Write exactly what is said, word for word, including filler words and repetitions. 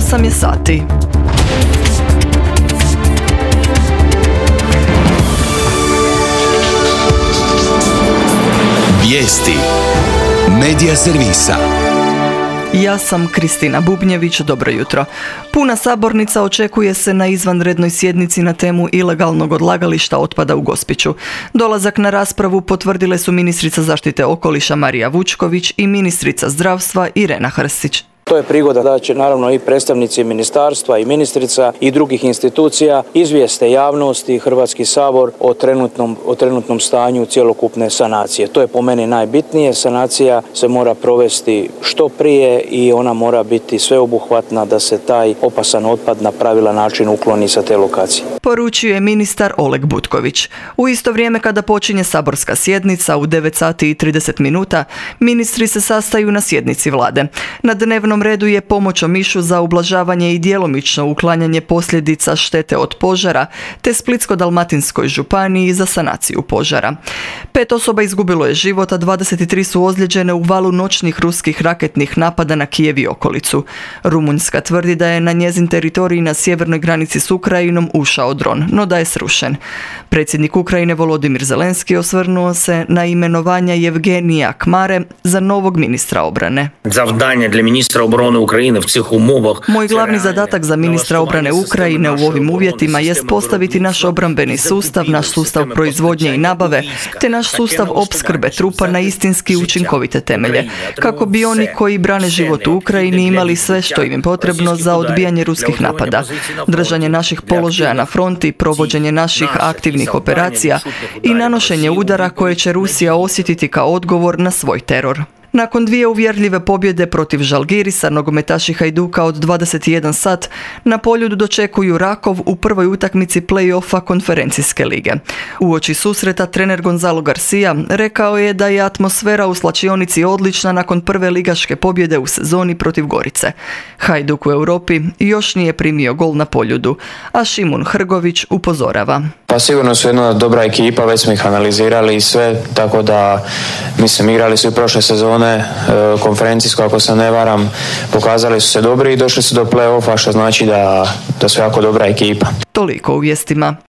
osam je sati. Vijesti Medija servisa. Ja sam Kristina Bubnjević, dobro jutro. Puna sabornica očekuje se na izvanrednoj sjednici na temu ilegalnog odlagališta otpada u Gospiću. Dolazak na raspravu potvrdile su ministrica zaštite okoliša Marija Vučković i ministrica zdravstva Irena Hrstić. To je prigoda da će naravno i predstavnici ministarstva i ministrica i drugih institucija izvijeste javnost i Hrvatski sabor o trenutnom, o trenutnom stanju cjelokupne sanacije. To je po meni najbitnije. Sanacija se mora provesti što prije i ona mora biti sveobuhvatna da se taj opasan otpad na pravilan način ukloni sa te lokacije. Poručio je ministar Oleg Butković. U isto vrijeme kada počinje saborska sjednica u devet sati i trideset minuta, ministri se sastaju na sjednici vlade. Na dnevnom redu je pomoć Omišu za ublažavanje i djelomično uklanjanje posljedica štete od požara, te Splitsko-dalmatinskoj županiji za sanaciju požara. Pet osoba izgubilo je život, a dvadeset tri su ozlijeđene u valu noćnih ruskih raketnih napada na Kijev i okolicu. Rumunjska tvrdi da je na njezin teritorij na sjevernoj granici s Ukrajinom ušao dron, no da je srušen. Predsjednik Ukrajine Volodimir Zelenski osvrnuo se na imenovanja Jevgenija Kmare za novog ministra obrane. Завдання для міністра оборони України в цих умовах. Moj glavni zadatak za ministra obrane Ukrajine u ovim uvjetima jest postaviti naš obrambeni sustav, naš sustav proizvodnje i nabave, te naš sustav opskrbe trupa na istinski učinkovite temelje, kako bi oni koji brane život u Ukrajini imali sve što im je potrebno za odbijanje ruskih napada, držanje naših položaja na fronti, provođenje naših aktivnih operacija i nanošenje udara koje će Rusija osjetiti kao odgovor na svoj teror. Nakon dvije uvjerljive pobjede protiv Žalgirisa, nogometaši Hajduka od dvadeset jedan sat na Poljudu dočekuju Rakov u prvoj utakmici play-offa konferencijske lige. Uoči susreta trener Gonzalo Garcia rekao je da je atmosfera u slačionici odlična nakon prve ligaške pobjede u sezoni protiv Gorice. Hajduk u Europi još nije primio gol na Poljudu, a Šimun Hrgović upozorava. Pa sigurno su jedna dobra ekipa, već smo ih analizirali i sve, tako da mislim igrali su i prošle sezone konferencijsko, ako se ne varam, pokazali su se dobri i došli su do play-offa, što znači da, da su jako dobra ekipa. Toliko u vijestima.